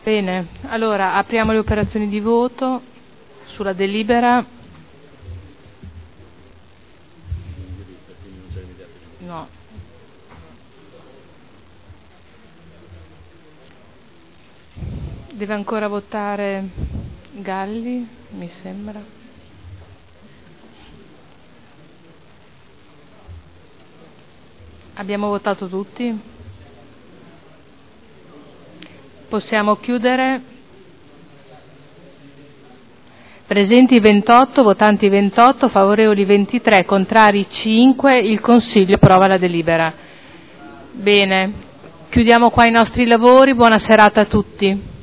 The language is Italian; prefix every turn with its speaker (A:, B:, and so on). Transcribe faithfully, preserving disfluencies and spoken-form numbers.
A: Bene, allora apriamo le operazioni di voto sulla delibera. No. Deve ancora votare Galli, mi sembra. Abbiamo votato tutti? Possiamo chiudere. Presenti ventotto, votanti ventotto, favorevoli ventitré, contrari cinque. Il Consiglio approva la delibera. Bene, chiudiamo qua i nostri lavori. Buona serata a tutti.